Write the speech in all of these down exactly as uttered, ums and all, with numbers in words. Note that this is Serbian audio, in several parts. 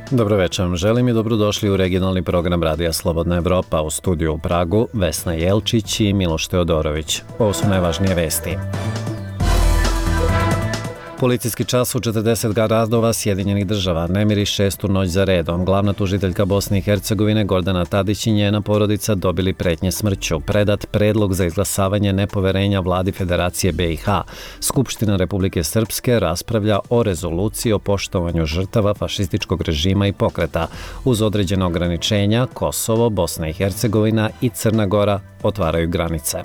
Dobro večer, želim i dobrodošli u regionalni program Radija Slobodna Evropa. U studiju u Pragu Vesna Jelčić i Miloš Teodorović. Ovo su najvažnije vesti. Policijski čas u četrdeset gradova Sjedinjenih država, nemiri šestu noć za redom. Glavna tužiteljka Bosne i Hercegovine Gordana Tadić i njena porodica dobili pretnje smrću. Predat predlog za izglasavanje nepoverenja vladi Federacije B i H. Skupština Republike Srpske raspravlja o rezoluciji o poštovanju žrtava fašističkog režima i pokreta. Uz određene ograničenja, Kosovo, Bosna i Hercegovina i Crna Gora otvaraju granice.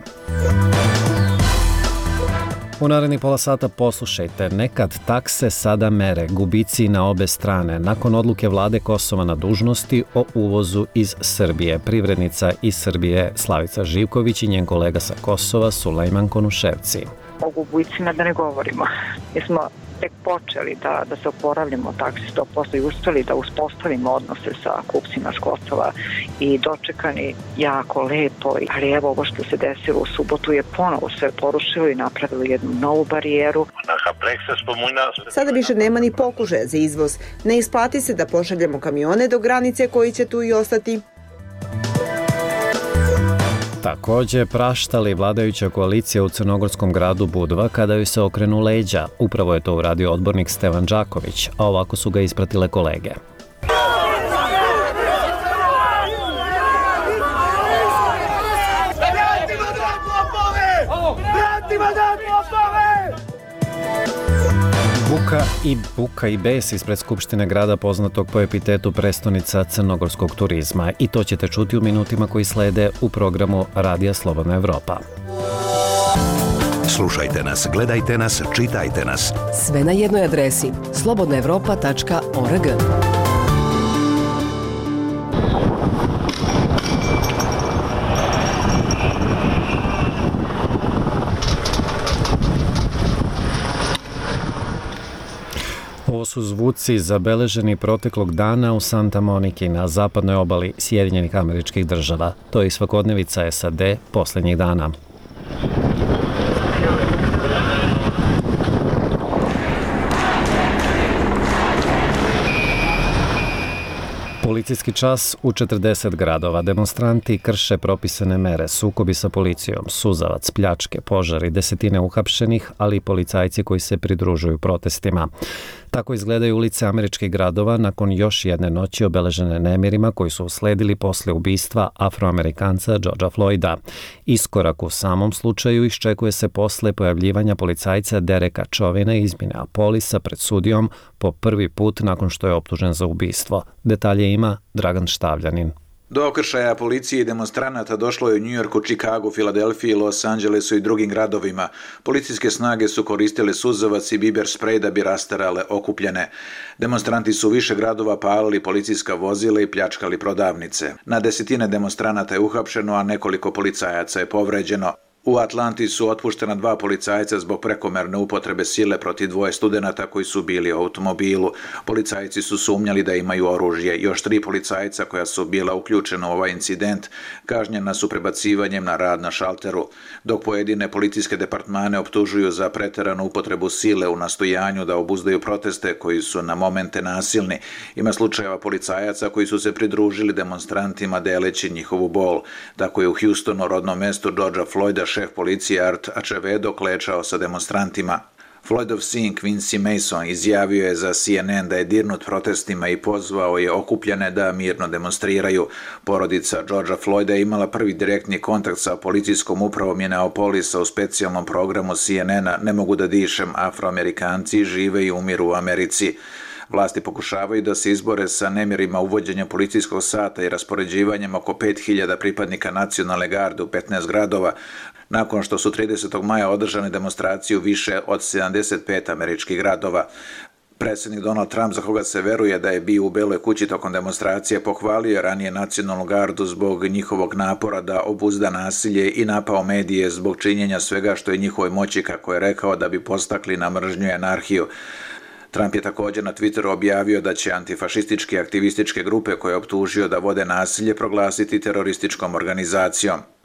U narednih pola sata poslušajte, nekad takse, sada mere, gubici na obe strane. Nakon odluke vlade Kosova na dužnosti o uvozu iz Srbije. Privrednica iz Srbije Slavica Živković i njen kolega sa Kosova Sulejman Konuševci. O gubicima da ne govorimo. Mi smo tek počeli da, da se oporavljamo taksi sto posto i uspeli da uspostavimo odnose sa kupcima s Kosova i dočekani jako lepo. Ali evo ovo što se desilo u subotu je ponovo sve porušilo i napravilo jednu novu barijeru. Sada više nema ni pokušaja za izvoz. Ne isplati se da pošaljemo kamione do granice koji će tu i ostati. Također praštali vladajuća koalicija u crnogorskom gradu Budva kada joj se okrenu leđa. Upravo je to uradio odbornik Stevan Đaković, a ovako su ga ispratile kolege. Buka i buka i bes ispred Skupštine grada poznatog po epitetu prestonica crnogorskog turizma. I to ćete čuti u minutima koji slede u programu Radija Slobodna Evropa. Slušajte nas, gledajte nas, čitajte nas. Sve na jednoj adresi slobodna evropa tačka org. Ovo su zvuci zabeleženi proteklog dana u Santa Moniki na zapadnoj obali Sjedinjenih Američkih Država. To je i svakodnevica S A D posljednjih dana. Policijski čas u četrdeset gradova. Demonstranti krše propisane mere, sukobi sa policijom, suzavac, pljačke, požari, desetine uhapšenih, ali i policajci koji se pridružuju protestima. Tako izgledaju ulice američkih gradova nakon još jedne noći obeležene nemirima koji su usledili posle ubistva Afroamerikanca Georgea Floyda. Iskorak u samom slučaju iščekuje se posle pojavljivanja policajca Dereka Chauvina iz Minneapolisa pred sudijom po prvi put nakon što je optužen za ubistvo. Detalje ima Dragan Štavljanin. Do okršaja policije i demonstranata došlo je u Njujorku, Čikagu, Filadelfiji, Los Angelesu i drugim gradovima. Policijske snage su koristile suzavac i biber sprej da bi rastarale okupljene. Demonstranti su u više gradova palili policijska vozila i pljačkali prodavnice. Na desetine demonstranata je uhapšeno, a nekoliko policajaca je povređeno. U Atlanti su otpuštena dva policajca zbog prekomerne upotrebe sile protiv dvoje studenata koji su bili u automobilu. Policajci su sumnjali da imaju oružje. Još tri policajca koja su bila uključena u ovaj incident kažnjena su prebacivanjem na rad na šalteru, dok pojedine policijske departmane optužuju za preteranu upotrebu sile u nastojanju da obuzdaju proteste koji su na momente nasilni. Ima slučajeva policajaca koji su se pridružili demonstrantima deleći njihovu bol. Tako je u Houstonu, rodnom mestu Georgea Floyda, šef policije Art Acevedo klečao sa demonstrantima. Floydov sin Quincy Mason izjavio je za C N N da je dirnut protestima i pozvao je okupljene da mirno demonstriraju. Porodica Georgea Floyda je imala prvi direktni kontakt sa policijskom upravom Minneapolisa u specijalnom programu C N N-a Ne mogu da dišem, Afroamerikanci žive i umiru u Americi. Vlasti pokušavaju da se izbore sa nemirima uvođenja policijskog sata i raspoređivanjem oko pet hiljada pripadnika nacionalne garde u petnaest gradova, nakon što su tridesetog maja održane demonstracije u više od sedamdeset pet američkih gradova. Predsjednik Donald Trump, za koga se veruje da je bio u Beloj kući tokom demonstracije, pohvalio je ranije nacionalnu gardu zbog njihovog napora da obuzda nasilje i napao medije zbog činjenja svega što je njihovoj moći, kako je rekao, da bi postakli na mržnju i anarhiju. Trump je također na Twitteru objavio da će antifašističke aktivističke grupe koje je optužio da vode nasilje proglasiti terorističkom organizacijom.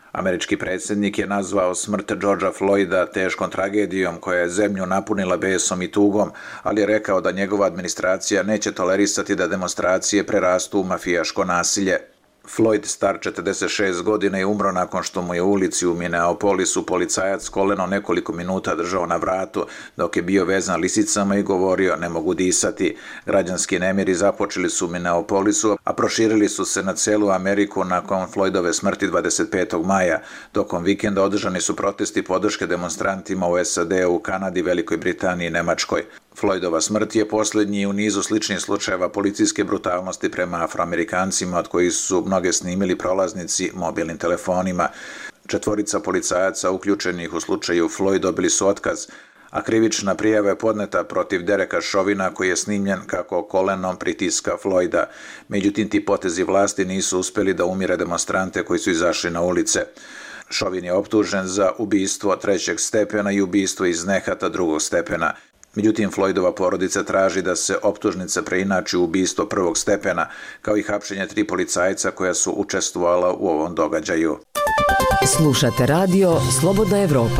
Američki predsjednik je nazvao smrt Georgea Floyda teškom tragedijom koja je zemlju napunila besom i tugom, ali je rekao da njegova administracija neće tolerisati da demonstracije prerastu u mafijaško nasilje. Floyd, star četrdeset šest godina, je umro nakon što mu je u ulici u Minneapolisu policajac koleno nekoliko minuta držao na vratu dok je bio vezan lisicama i govorio ne mogu disati. Građanski nemiri započeli su u Minneapolisu, a proširili su se na celu Ameriku nakon Floydove smrti dvadeset petog maja. Tokom vikenda održani su protesti podrške demonstrantima u S A D-u, Kanadi, Velikoj Britaniji i Nemačkoj. Floydova smrt je posljednji u nizu sličnih slučajeva policijske brutalnosti prema Afroamerikancima, od kojih su mnoge snimili prolaznici mobilnim telefonima. Četvorica policajaca uključenih u slučaju Floyd dobili su otkaz, a krivična prijava je podneta protiv Dereka Chauvina koji je snimljen kako kolenom pritiska Floyda. Međutim, ti potezi vlasti nisu uspjeli da umire demonstrante koji su izašli na ulice. Chauvin je optužen za ubistvo trećeg stepena i ubistvo iz nehata drugog stepena. Međutim, Floydova porodica traži da se optužnica preinači u ubistvo prvog stepena, kao i hapšenje tri policajca koja su učestvovala u ovom događaju. Slušate radio Slobodna Evropa.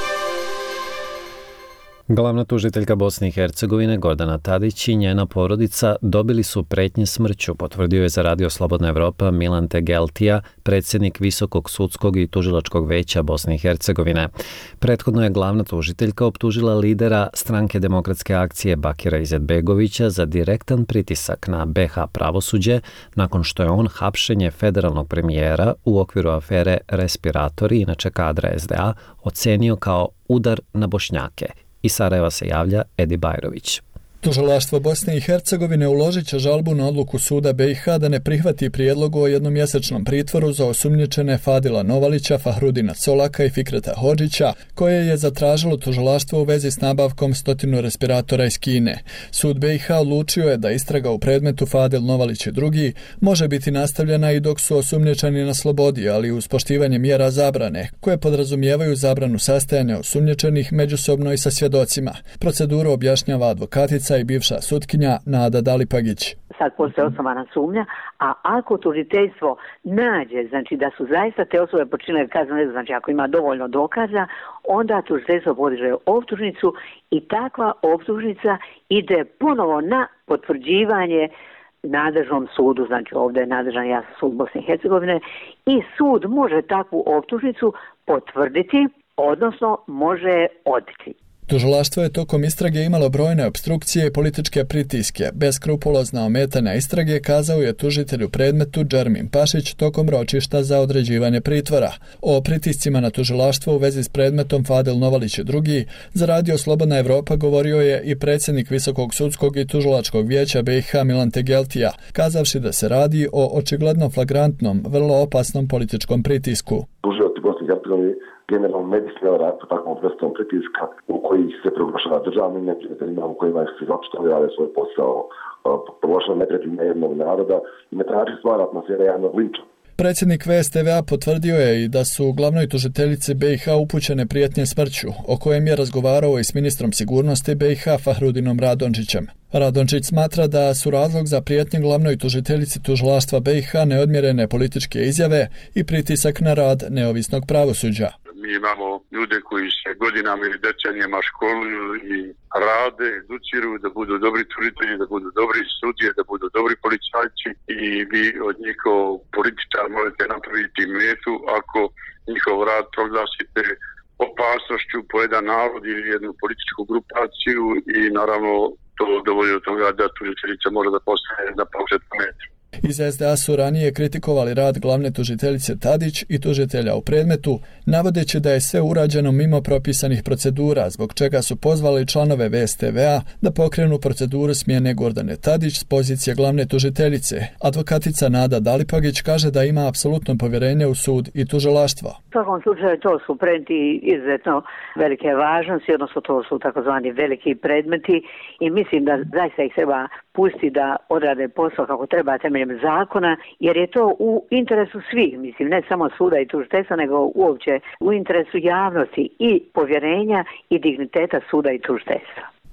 Glavna tužiteljka Bosne i Hercegovine Gordana Tadić i njena porodica dobili su pretnje smrću, potvrdio je za radio Slobodna Evropa Milan Tegeltija, predsjednik Visokog sudskog i tužilačkog veća Bosne i Hercegovine. Prethodno je glavna tužiteljka optužila lidera Stranke demokratske akcije Bakira Izetbegovića za direktan pritisak na B H pravosuđe nakon što je on hapšenje federalnog premijera u okviru afere Respiratori, inače kadra S D A, ocenio kao udar na Bošnjake. Iz Sarajeva se javlja Edi Bajrović. Tužilaštvo Bosne i Hercegovine uložit će žalbu na odluku suda B i H da ne prihvati prijedlog o jednomjesečnom pritvoru za osumnjičene Fadila Novalića, Fahrudina Colaka i Fikreta Hodžića, koje je zatražilo tužilaštvo u vezi s nabavkom stotinu respiratora iz Kine. Sud B i H odlučio je da istraga u predmetu Fadil Novalić i drugi može biti nastavljena i dok su osumnjičeni na slobodi, ali uz poštivanje mjera zabrane, koje podrazumijevaju zabranu sastajanja osumnjičenih međusobno i sa svjedocima. Proceduru objašnjava advokatica i bivša sutkinja Nada Dalipagić. Sad postoje osnovana sumnja, a ako tužiteljstvo nađe, znači da su zaista te osobe počinile kazneno djelo, znači ako ima dovoljno dokaza, onda tužiteljstvo podiže optužnicu i takva optužnica ide ponovo na potvrđivanje nadležnom sudu, znači ovdje je nadležan ja sud Bosne i Hercegovine, i sud može takvu optužnicu potvrditi, odnosno može odbiti. Tužilaštvo je tokom istrage imalo brojne opstrukcije i političke pritiske. Beskrupulozna ometanja istrage, kazao je tužitelj u predmetu Džermin Pašić tokom ročišta za određivanje pritvora. O pritiscima na tužilaštvo u vezi s predmetom Fadil Novalić i drugi za radio Slobodna Evropa govorio je i predsjednik Visokog sudskog i tužilačkog vijeća B i H Milan Tegeltija, kazavši da se radi o očigledno flagrantnom, vrlo opasnom političkom pritisku. Tužioci Bosne i Hercegovine generalno ne bi smjela raditi po takvom vrstom pritiska u kojih se proglašava državnim neprijateljima, u kojima se zapuštali rade svoj posao, proglašava neprijateljima jednog naroda i na traži stvara atmosfera jednog linča. Predsjednik V S T V A potvrdio je i da su glavnoj tužiteljici B i H upućene prijetnje smrću, o kojem je razgovarao i s ministrom sigurnosti B i H Fahrudinom Radončićem. Radončić smatra da su razlog za prijetnje glavnoj tužiteljici tužilaštva B i H neodmjerene političke izjave i pritisak na rad neovisnog pravosuđa. Mi imamo ljude koji se godinama ili decenijama školuju i rade, educiruju da budu dobri tužitelji, da budu dobri sudije, da budu dobri policajci i vi od njih kao političar možete napraviti metu ako njihov rad proglasite opasnošću po jedan narod ili jednu političku grupaciju i naravno to dovolji do toga da tužiteljica može da postane na pauzetnu metu. Iz S D A su ranije kritikovali rad glavne tužiteljice Tadić i tužitelja u predmetu, navodeći da je sve urađeno mimo propisanih procedura, zbog čega su pozvali članove V S T V A da pokrenu proceduru smjene Gordane Tadić s pozicije glavne tužiteljice. Advokatica Nada Dalipagić kaže da ima apsolutno povjerenje u sud i tužilaštvo. U svakom slučaju to su predmeti izuzetno velike važnosti, odnosno to su takozvani veliki predmeti i mislim da zaista ih treba pustiti da odrade posao kako treba temeljem zakona, jer je to u interesu svih, mislim, ne samo suda i tužiteljstva, nego uopće u interesu javnosti i povjerenja i digniteta suda i tužiteljstva.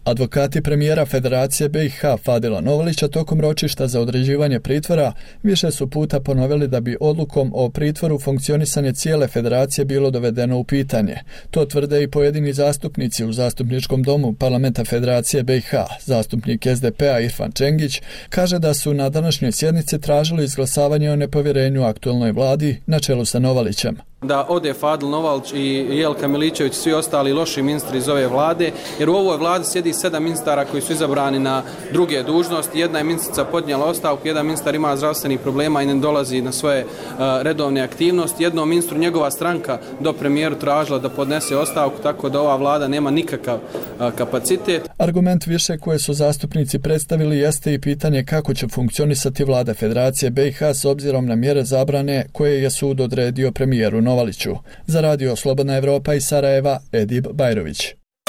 Advokati premijera Federacije B i H Fadila Novalića tokom ročišta za određivanje pritvora više su puta ponovili da bi odlukom o pritvoru funkcionisanje cijele federacije bilo dovedeno u pitanje. To tvrde i pojedini zastupnici u zastupničkom domu Parlamenta Federacije B i H. Zastupnik S D P-a Irfan Čengić kaže da su na današnjoj sjednici tražili izglasavanje o nepovjerenju aktualnoj vladi na čelu sa Novalićem. Da ode Fadil Novalić i Jelka Miličević i svi ostali loši ministri iz ove vlade, jer u ovoj vladi sjedi sedam ministara koji su izabrani na druge dužnosti. Jedna je ministrica podnijela ostavku, jedan ministar ima zdravstvenih problema i ne dolazi na svoje uh, redovne aktivnosti. Jednom ministru njegova stranka do premijeru tražila da podnese ostavku, tako da ova vlada nema nikakav uh, kapacitet. Argument više koje su zastupnici predstavili jeste i pitanje kako će funkcionisati vlada Federacije B i H s obzirom na mjere zabrane koje je sud odredio premijeru Novaliću. Za radio Slobodna Evropa iz Sarajeva, Edib Bajrović.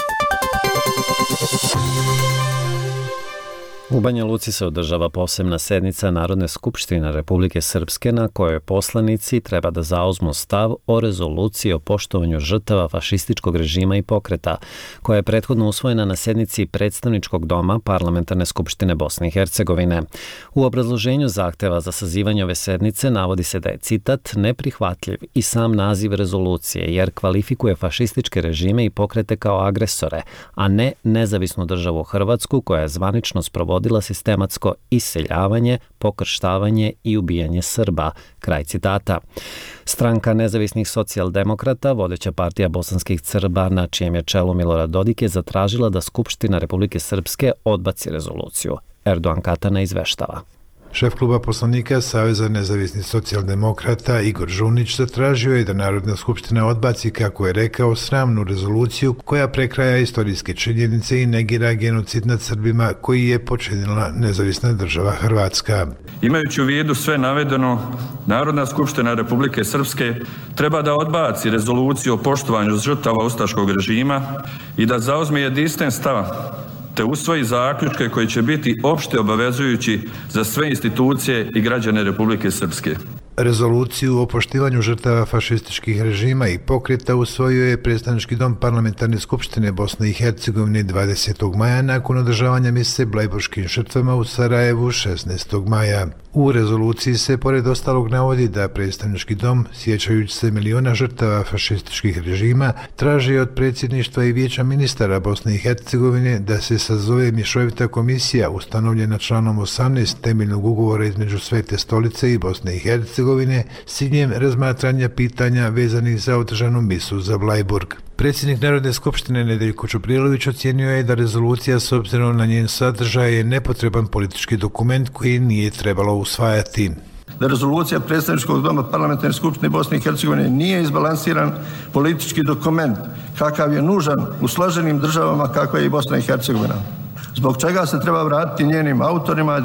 U Banja Luci se održava posebna sednica Narodne skupštine Republike Srpske na kojoj poslanici treba da zauzmu stav o rezoluciji o poštovanju žrtava fašističkog režima i pokreta, koja je prethodno usvojena na sednici Predstavničkog doma Parlamentarne skupštine Bosne i Hercegovine. U obrazloženju zahteva za sazivanje ove sednice navodi se da je citat neprihvatljiv i sam naziv rezolucije jer kvalifikuje fašističke režime i pokrete kao agresore, a ne nezavisnu državu Hrvatsku koja je zvanično sprovodila sistematsko iseljavanje, pokrštavanje i ubijanje Srba. Kraj citata. Stranka nezavisnih socijaldemokrata, vodeća partija bosanskih Srba na čijem je čelu Milorad Dodik, je zatražila da Skupština Republike Srpske odbaci rezoluciju. Erdogan Katana izveštava. Šef kluba poslanika Saveza nezavisnih socijaldemokrata Igor Žunić zatražio je da Narodna skupština odbaci, kako je rekao, sramnu rezoluciju koja prekraja istorijske činjenice i negira genocid nad Srbima koji je počinila nezavisna država Hrvatska. Imajući u vidu sve navedeno, Narodna skupština Republike Srpske treba da odbaci rezoluciju o poštovanju žrtava ustaškog režima i da zauzme jedinstven stav te usvoji zaključke koji će biti opšte obavezujući za sve institucije i građane Republike Srpske. Rezoluciju o poštivanju žrtava fašističkih režima i pokreta usvojio je Predstavnički dom Parlamentarne skupštine Bosne i Hercegovine dvadesetog maja nakon održavanja mise blajburškim žrtvama u Sarajevu šesnaestog maja. U rezoluciji se pored ostalog navodi da Predstavnički dom, sjećajući se miliona žrtava fašističkih režima, traži od predsjedništva i vijeća ministara Bosne i Hercegovine da se sazove mješovita komisija ustanovljena članom osamnaest temeljnog ugovora između Svete stolice i Bosne i Hercegovine s ciljem razmatranja pitanja vezanih za održanu misu za Blajburg. Predsjednik Narodne skupštine Nedeljko Čuprilović ocijenio je da rezolucija s obzirom na njen sadržaj je nepotreban politički dokument koji nije trebalo usvajati. Da rezolucija Predstavničkog doma Parlamentarne skupštine Bosne i Hercegovine nije izbalansiran politički dokument kakav je nužan u složenim državama kakva je i Bosna i Hercegovina. Zbog čega se treba vratiti njenim autorima i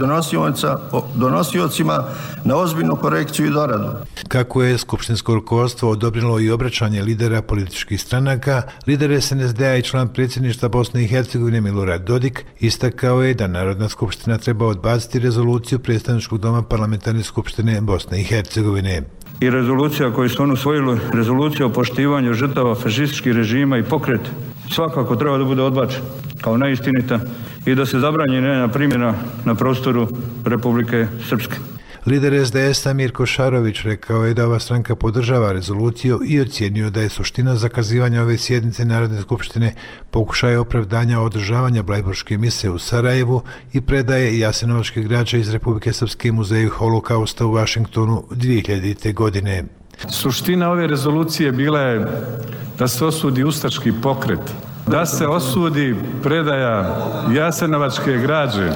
donosiocima na ozbiljnu korekciju i doradu. Kako je skupštinsko rukovodstvo odobrilo i obraćanje lidera političkih stranaka, lider S N S D-a i član predsjedništva Bosne i Hercegovine Milorad Dodik istakao je da Narodna skupština treba odbaciti rezoluciju Predstavničkog doma Parlamentarne skupštine Bosne i Hercegovine. I rezolucija koju su oni usvojili, rezolucija o poštivanju žrtava fašističkih režima i pokret, svakako treba da bude odbačena kao neistinita i da se zabrani njena primjena na prostoru Republike Srpske. Lider S D S-a Mirko Šarović rekao je da ova stranka podržava rezoluciju i ocijenio da je suština zakazivanja ove sjednice Narodne skupštine pokušaj opravdanja održavanja blajburške mise u Sarajevu i predaje jasenovačke građe iz Republike Srpske muzeju Holokausta u Vašingtonu dvije hiljadite. godine. Suština ove rezolucije bila je da se osudi ustaški pokret, da se osudi predaja jasenovačke građe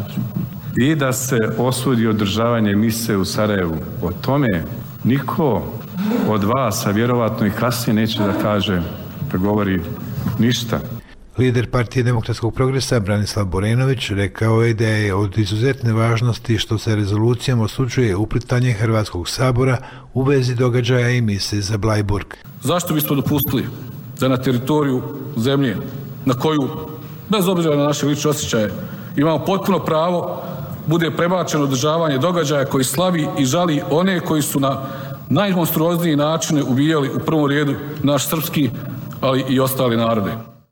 i da se osudi održavanje mise u Sarajevu. O tome niko od vas, a vjerovatno i kasnije, neće da kaže, da govori ništa. Lider Partije demokratskog progresa Branislav Borenović rekao je da je od izuzetne važnosti što se rezolucijom osuđuje uplitanje Hrvatskog sabora u vezi događaja i mise za Blajburg. Zašto bismo dopustili da na teritoriju zemlje na koju, bez obzira na naše lične osjećaje, imamo potpuno pravo, bude prebačeno održavanje događaja koji slavi i žali one koji su na najmonstruozniji načine ubijali u prvom redu naš srpski, ali i ostali narode.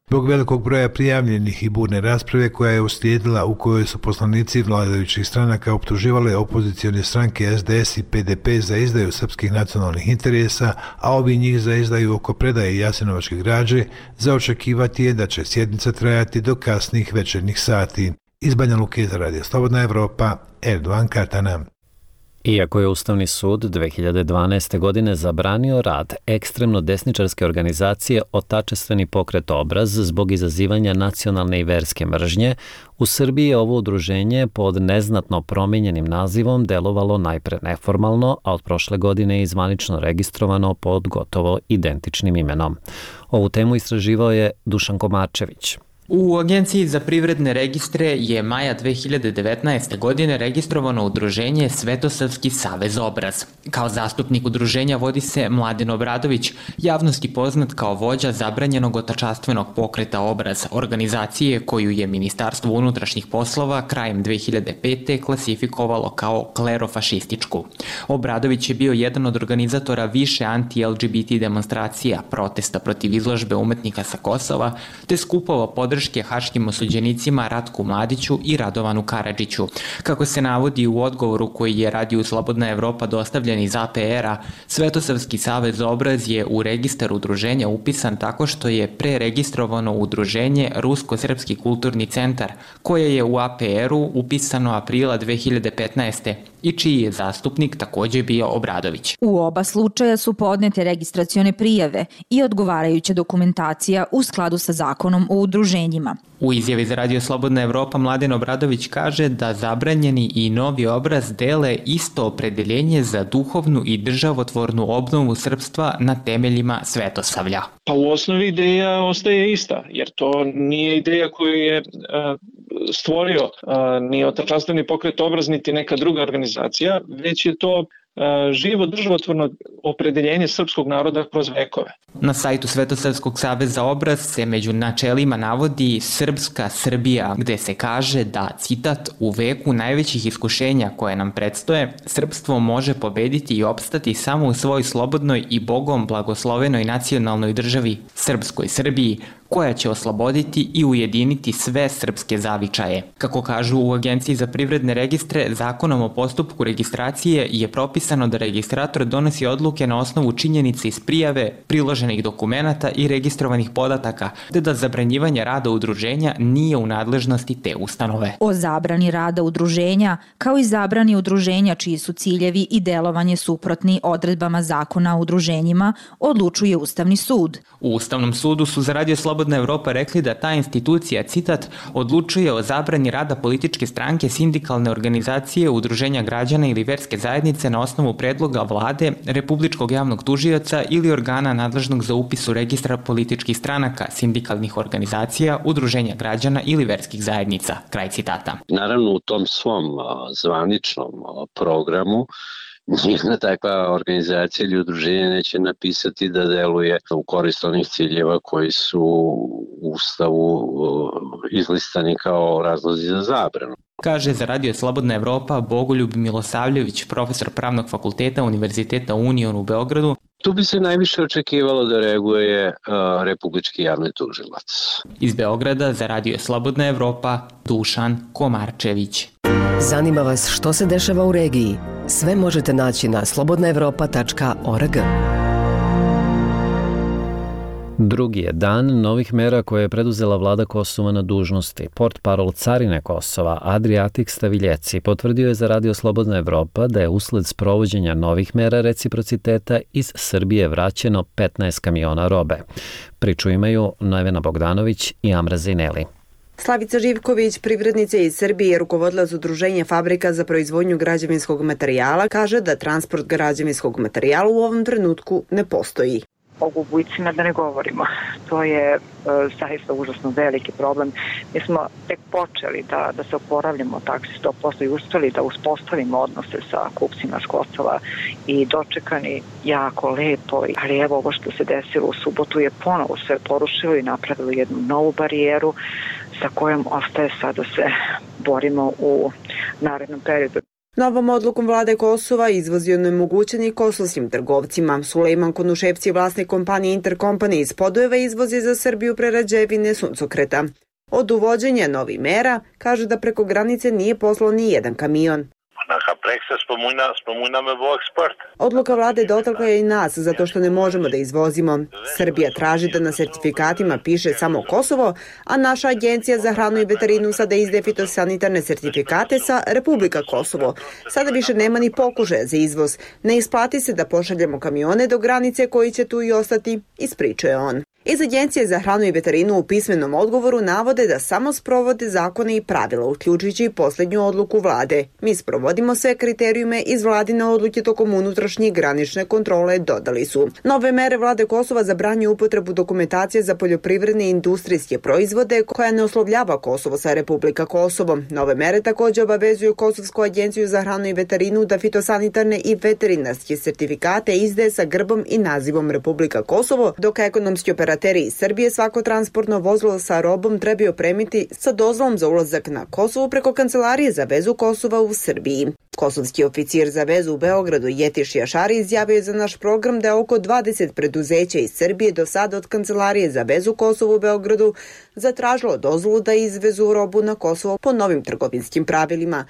Zbog velikog broja prijavljenih i burne rasprave koja je uslijedila u kojoj su poslanici vladajućih stranaka optuživale opozicione stranke S D S i P D P za izdaju srpskih nacionalnih interesa, a ovi njih za izdaju oko predaje jasenovačke građe, za očekivati je da će sjednica trajati do kasnih večernjih sati. Iz Banja Luke za Radio Slobodna Evropa, Erdovan Katana. Iako je Ustavni sud dve hiljade dvanaeste. godine zabranio rad ekstremno desničarske organizacije Otačestveni pokret Obraz zbog izazivanja nacionalne i verske mržnje, u Srbiji je ovo udruženje pod neznatno promijenjenim nazivom delovalo najpre neformalno, a od prošle godine je zvanično registrovano pod gotovo identičnim imenom. Ovu temu istraživao je Dušan Komarčević. U Agenciji za privredne registre je maja dve hiljade devetnaeste. godine registrovano udruženje Svetosavski savez Obraz. Kao zastupnik udruženja vodi se Mladen Obradović, javnosti poznat kao vođa zabranjenog otačastvenog pokreta Obraz, organizacije koju je Ministarstvo unutrašnjih poslova krajem dve hiljade pete. klasifikovalo kao klerofašističku. Obradović je bio jedan od organizatora više anti-L G B T demonstracija, protesta protiv izložbe umetnika sa Kosova, te skupova podrške haškim osuđenicima Ratku Mladiću i Radovanu Karadžiću. Kako se navodi u odgovoru koji je Radio Slobodna Evropa dostavljen iz A P R-a, Svetosavski savez Obraz je u registar udruženja upisan tako što je preregistrovano udruženje Rusko-srpski kulturni centar, koje je u A P R-u upisano aprila dve hiljade petnaeste. i čiji je zastupnik također bio Obradović. U oba slučaja su podnete registracione prijave i odgovarajuća dokumentacija u skladu sa zakonom o udruženjima. U izjavi za Radio Slobodna Evropa Mladen Obradović kaže da zabranjeni i novi obraz dele isto opredeljenje za duhovnu i državotvornu obnovu srpstva na temeljima Svetosavlja. Pa u osnovi ideja ostaje ista, jer to nije ideja koju je stvorio ni Otačastveni pokret Obraz, niti neka druga organizacija, već je to živo državotvorno opredeljenje srpskog naroda kroz vekove. Na sajtu Svetosavskog saveza Obraz se među načelima navodi Srpska Srbija, gde se kaže da, citat, u veku najvećih iskušenja koje nam predstoje, srpstvo može pobediti i opstati samo u svojoj slobodnoj i Bogom blagoslovenoj nacionalnoj državi, Srpskoj Srbiji, koja će osloboditi i ujediniti sve srpske zavičaje. Kako kažu u Agenciji za privredne registre, zakonom o postupku registracije je propisano da registrator donosi odluke na osnovu činjenica iz prijave, priloženih dokumenata i registrovanih podataka, te da zabranjivanje rada udruženja nije u nadležnosti te ustanove. O zabrani rada udruženja, kao i zabrani udruženja čiji su ciljevi i delovanje suprotni odredbama zakona o udruženjima, odlučuje Ustavni sud. U Ustavnom sudu su za Radio Slobodna Evropa rekli da ta institucija, citat, odlučuje o zabrani rada političke stranke, sindikalne organizacije, udruženja građana ili verske zajednice na osnovu predloga vlade, Republičkog javnog tužioca ili organa nadležnog za upis u registar političkih stranaka, sindikalnih organizacija, udruženja građana ili verskih zajednica. Kraj citata. Naravno, u tom svom zvaničnom programu nijedna takva organizacija ili udruženje neće napisati da deluje u korist onih ciljeva koji su u Ustavu izlistani kao razlozi za zabranu. Kaže za Radio Slobodna Evropa Bogoljub Milosavljević, profesor Pravnog fakulteta Univerziteta Union u Beogradu. Tu bi se najviše očekivalo da reaguje uh, Republički javni tužilac. Iz Beograda za Radio Slobodna Evropa Dušan Komarčević. Zanima vas što se dešava u regiji? Sve možete naći na slobodna evropa tačka org. Drugi je dan novih mera koje je preduzela vlada Kosova na dužnosti. Portparol Carine Kosova Adriatik Staviljeci potvrdio je za Radio Slobodna Evropa da je usled sprovođenja novih mera reciprociteta iz Srbije vraćeno petnaest kamiona robe. Priču imaju Nevena Bogdanović i Amra Zineli. Slavica Živković, privrednica iz Srbije, rukovodila za udruženje fabrika za proizvodnju građevinskog materijala, kaže da transport građevinskog materijala u ovom trenutku ne postoji. O gubicima da ne govorimo. To je e, zaista užasno veliki problem. Mi smo tek počeli da, da se oporavljamo taksi sto posto i uspeli da uspostavimo odnose sa kupcima s Kosova i dočekani jako lepo. Ali evo ovo što se desilo u subotu je ponovo sve porušilo i napravilo jednu novu barijeru sa kojom ostaje sad da se borimo u narednom periodu. Novom odlukom vlade Kosova izvoz je onemogućen kosovskim trgovcima. Sulejman Konuševci, vlasnik kompanije Intercompany iz Podujeva, izvozi za Srbiju prerađevine suncokreta. Od uvođenja novih mera kaže da preko granice nije poslao ni jedan kamion. Odluka vlade dotakla je i nas zato što ne možemo da izvozimo. Srbija traži da na sertifikatima piše samo Kosovo, a naša agencija za hranu i veterinu sada izdaje fitosanitarne sertifikate sa Republika Kosovo. Sada više nema ni pokušaja za izvoz. Ne isplati se da pošaljemo kamione do granice koji će tu i ostati, ispričao je on. Iz Agencije za hranu i veterinu u pismenom odgovoru navode da samo sprovode zakone i pravila, uključujući i posljednju odluku vlade. Mi sprovodimo sve kriterijume iz vladine odluke tokom unutrašnje i granične kontrole, dodali su. Nove mere vlade Kosova zabranjuju upotrebu dokumentacije za poljoprivredne i industrijske proizvode koja ne oslovljava Kosovo sa Republika Kosovo. Nove mere također obavezuju Kosovsku agenciju za hranu i veterinu da fitosanitarne i veterinarske sertifikate izdaje sa grbom i nazivom Republika Kosovo, dok ekonomski operativni Operateri iz Srbije svako transportno vozilo sa robom trebaju opremiti sa dozvolom za ulazak na Kosovo preko Kancelarije za vezu Kosova u Srbiji. Kosovski oficir za vezu u Beogradu Jetiš Jašari izjavio je za naš program da je oko dvadeset preduzeća iz Srbije do sada od Kancelarije za vezu Kosovo u Beogradu zatražilo dozvolu da izvezu robu na Kosovo po novim trgovinskim pravilima.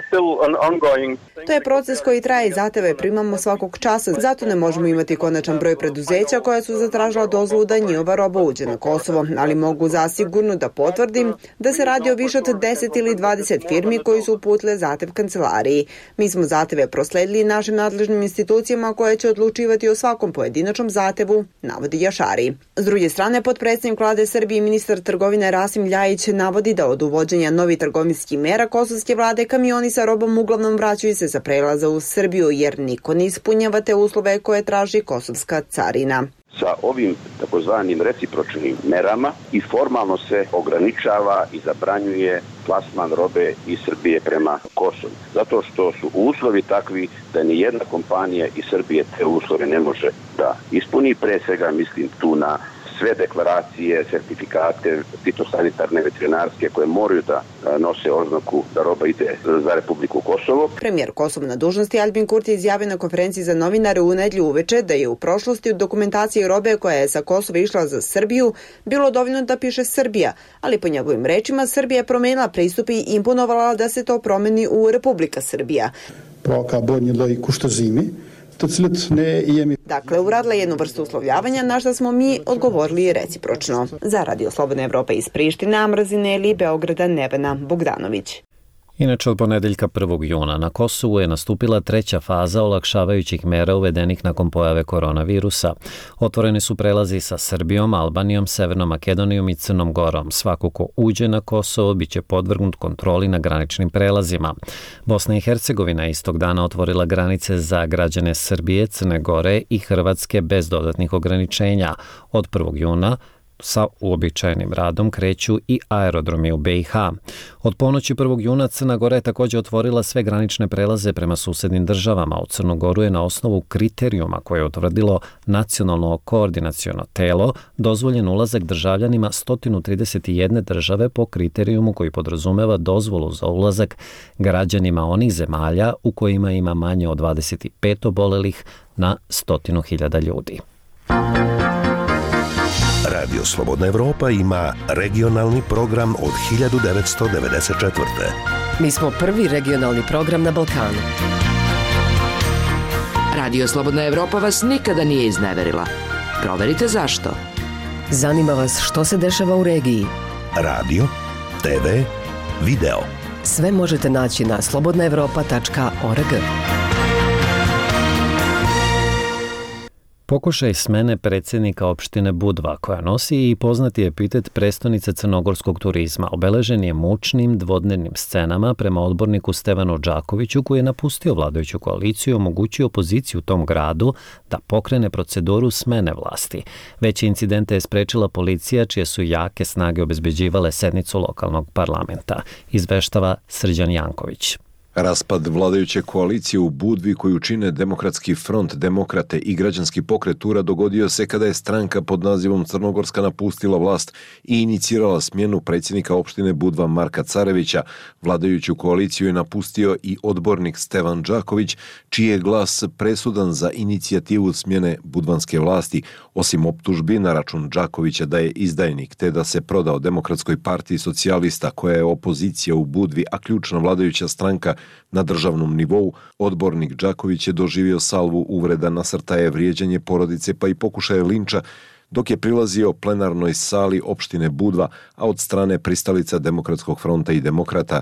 To je proces koji traje i zahteve primamo svakog časa, zato ne možemo imati konačan broj preduzeća koja su zatražila dozvolu da njihova roba uđe na Kosovo, ali mogu zasigurno da potvrdim da se radi o više od deset ili dvadeset firmi koji su uputile zahtev Kancelariji. Mi smo zahteve prosledili našim nadležnim institucijama koje će odlučivati o svakom pojedinačnom zahtevu, navodi Jašari. S druge strane, potpredsjednik vlade Srbije i ministar trgovine Rasim Ljajić navodi da od uvođenja novih trgovinskih mera kosovske vlade kamioni sa robom uglavnom vraćaju se za prelaza u Srbiju jer niko ne ispunjava te uslove koje traži kosovska carina. Sa ovim takozvanim recipročnim merama i formalno se ograničava i zabranjuje plasman robe iz Srbije prema Kosovu. Zato što su uslovi takvi da ni jedna kompanija iz Srbije te uslove ne može da ispuni. Pre svega mislim tu na sve deklaracije, sertifikate, fitosanitarne, veterinarske koje moraju da nose oznaku da roba ide za Republiku Kosovo. Premijer Kosova na dužnosti Albin Kurti izjavio na konferenciji za novinare u nedjelju uveče da je u prošlosti u dokumentaciji robe koja je sa Kosova išla za Srbiju bilo dovoljno da piše Srbija, ali po njegovim rečima Srbija je promenila pristup i imponovala da se to promeni u Republika Srbija. Dakle, uradila jednu vrstu uslovljavanja na što smo mi odgovorili recipročno. Za Radio Slobodna Evropa iz Prištine, Amrazine ili Beograda, Nevena Bogdanović. Inače, od ponedeljka prvog juna na Kosovu je nastupila treća faza olakšavajućih mera uvedenih nakon pojave koronavirusa. Otvoreni su prelazi sa Srbijom, Albanijom, Severnom Makedonijom i Crnom Gorom. Svako ko uđe na Kosovo biće podvrgnut kontroli na graničnim prelazima. Bosna i Hercegovina je istog dana otvorila granice za građane Srbije, Crne Gore i Hrvatske bez dodatnih ograničenja. Od prvog juna sa uobičajenim radom kreću i aerodromi u be i ha. Od ponoći prvog juna Crna Gora je također otvorila sve granične prelaze prema susednim državama. U Crnu Goru je na osnovu kriterijuma koje je utvrdilo nacionalno koordinaciono telo dozvoljen ulazak državljanima sto trideset jedan države po kriterijumu koji podrazumeva dozvolu za ulazak građanima onih zemalja u kojima ima manje od dvadeset pet obolelih na stotinu hiljada ljudi. Radio Slobodna Evropa ima regionalni program od hiljadu devetsto devedeset četvrte. Mi smo prvi regionalni program na Balkanu. Radio Slobodna Evropa vas nikada nije izneverila. Proverite zašto. Zanima vas što se dešava u regiji. Radio, te ve, video. Sve možete naći na slobodna evropa tačka org. Pokušaj smene predsjednika opštine Budva, koja nosi i poznati epitet prestonice crnogorskog turizma, obeležen je mučnim dvodnevnim scenama prema odborniku Stevanu Đakoviću, koji je napustio vladajuću koaliciju i omogućio opoziciju u tom gradu da pokrene proceduru smene vlasti. Veće incidente je sprečila policija, čije su jake snage obezbeđivale sednicu lokalnog parlamenta, izveštava Srđan Janković. Raspad vladajuće koalicije u Budvi koju čine Demokratski front, Demokrate i Građanski pokret Ura dogodio se kada je stranka pod nazivom Crnogorska napustila vlast i inicirala smjenu predsjednika opštine Budva Marka Carevića. Vladajuću koaliciju je napustio i odbornik Stevan Đaković, čiji je glas presudan za inicijativu smjene budvanske vlasti, osim optužbi na račun Đakovića da je izdajnik te da se prodao Demokratskoj partiji socijalista koja je opozicija u Budvi, a ključna vladajuća stranka na državnom nivou. Odbornik Đaković je doživio salvu uvreda, nasrtaje, vrijeđanje porodice pa i pokušaje linča dok je prilazio plenarnoj sali opštine Budva, a od strane pristalica Demokratskog fronta i Demokrata.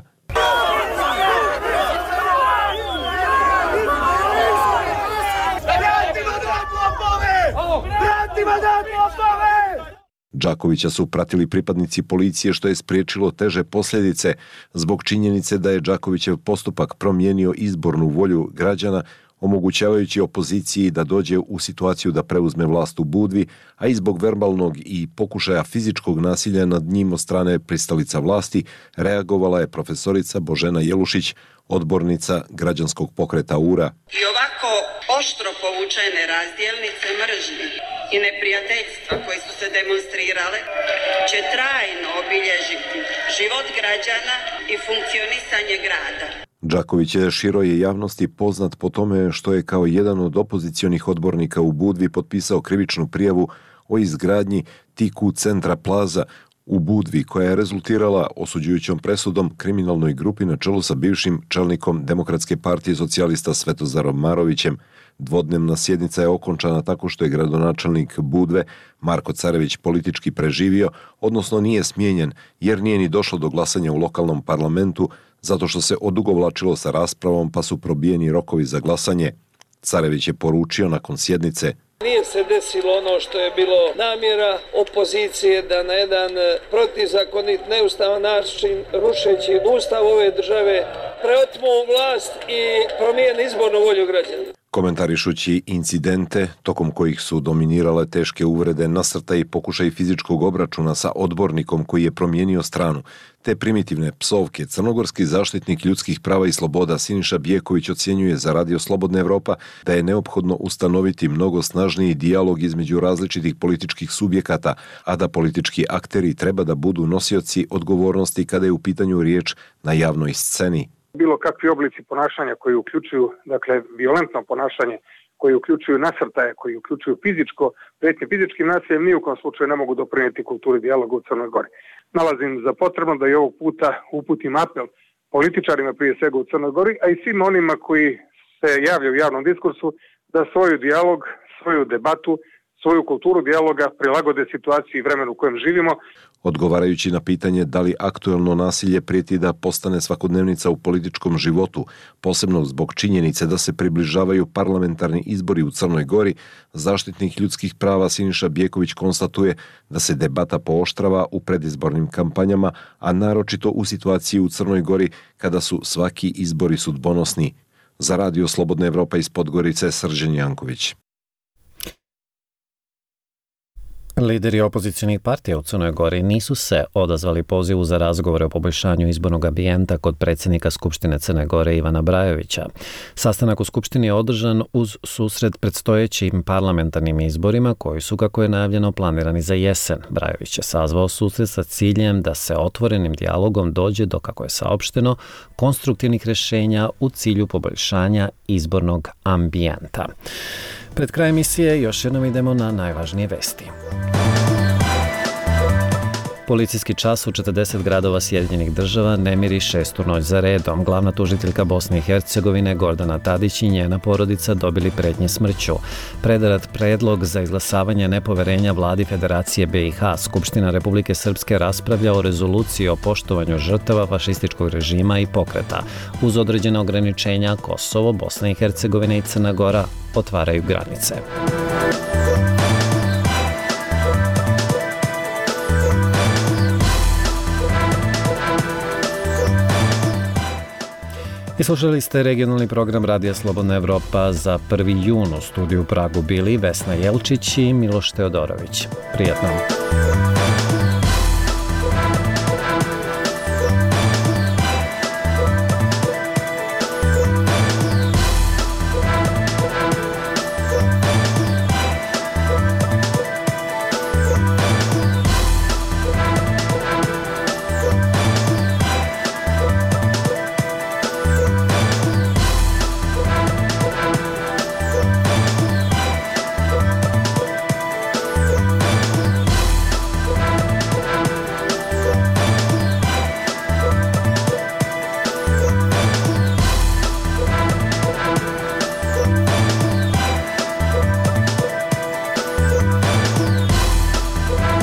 Đakovića su pratili pripadnici policije što je spriječilo teže posljedice zbog činjenice da je Đakovićev postupak promijenio izbornu volju građana, omogućavajući opoziciji da dođe u situaciju da preuzme vlast u Budvi, a i zbog verbalnog i pokušaja fizičkog nasilja nad njim od strane pristalica vlasti reagovala je profesorica Božena Jelušić, odbornica Građanskog pokreta Ura. I ovako oštro povučene razdjelnice mržnje i neprijateljstva koje su se demonstrirale će trajno obilježiti život građana i funkcionisanje grada. Đaković je široj javnosti poznat po tome što je kao jedan od opozicionih odbornika u Budvi potpisao krivičnu prijavu o izgradnji T Q centra Plaza u Budvi, koja je rezultirala osuđujućom presudom kriminalnoj grupi na čelu sa bivšim čelnikom Demokratske partije socijalista Svetozarom Marovićem. Dvodnevna sjednica je okončana tako što je gradonačelnik Budve Marko Carević politički preživio, odnosno nije smijenjen jer nije ni došlo do glasanja u lokalnom parlamentu zato što se odugovlačilo sa raspravom pa su probijeni rokovi za glasanje. Carević je poručio nakon sjednice: Nije se desilo ono što je bilo namjera opozicije da na jedan protizakonit, neustavan način, rušeći ustav ove države, preotmu vlast i promijeni izbornu volju građana. Komentarišući incidente tokom kojih su dominirale teške uvrede, nasrtaji i pokušaj fizičkog obračuna sa odbornikom koji je promijenio stranu, te primitivne psovke, crnogorski zaštitnik ljudskih prava i sloboda Siniša Bjeković ocjenjuje za Radio Slobodna Evropa da je neophodno ustanoviti mnogo snažniji dijalog između različitih političkih subjekata, a da politički akteri treba da budu nosioci odgovornosti kada je u pitanju riječ na javnoj sceni. Bilo kakvi oblici ponašanja koji uključuju, dakle, violentno ponašanje, koji uključuju nasrtaje, koji uključuju fizičko, prijetnje fizičkim nasiljem, ni u kom slučaju ne mogu doprinijeti kulturi dijaloga u Crnoj Gori. Nalazim za potrebno da i ovog puta uputim apel političarima prije svega u Crnoj Gori, a i svima onima koji se javljaju u javnom diskursu da svoju dijalog, svoju debatu, svoju kulturu dijaloga prilagode situaciji i vremenu u kojem živimo. Odgovarajući na pitanje da li aktuelno nasilje prijeti da postane svakodnevnica u političkom životu, posebno zbog činjenice da se približavaju parlamentarni izbori u Crnoj Gori, zaštitnik ljudskih prava Siniša Bjeković konstatuje da se debata pooštrava u predizbornim kampanjama, a naročito u situaciji u Crnoj Gori kada su svaki izbori sudbonosni. Za Radio Slobodna Evropa iz Podgorice, Srđan Janković. Lideri opozicionih partija u Crnoj Gori nisu se odazvali pozivu za razgovore o poboljšanju izbornog ambijenta kod predsjednika Skupštine Crne Gore Ivana Brajovića. Sastanak u Skupštini je održan uz susret predstojećim parlamentarnim izborima koji su, kako je najavljeno, planirani za jesen. Brajović je sazvao susret sa ciljem da se otvorenim dijalogom dođe do, kako je saopšteno, konstruktivnih rješenja u cilju poboljšanja izbornog ambijenta. Pred kraj emisije još jednom idemo na najvažnije vesti. Policijski čas u četrdeset gradova Sjedinjenih država ne miri šestu noć za redom. Glavna tužiteljka Bosne i Hercegovine Gordana Tadić i njena porodica dobili pretnje smrću. Predarat predlog za izglasavanje nepoverenja vladi Federacije B i H. Skupština Republike Srpske raspravlja o rezoluciji o poštovanju žrtava fašističkog režima i pokreta. Uz određena ograničenja Kosovo, Bosna i Hercegovina i Crna Gora otvaraju granice. I slušali ste regionalni program Radija Slobodna Evropa za prvi jun. U studiju u Pragu bili Vesna Jelčić i Miloš Teodorović. Prijatno.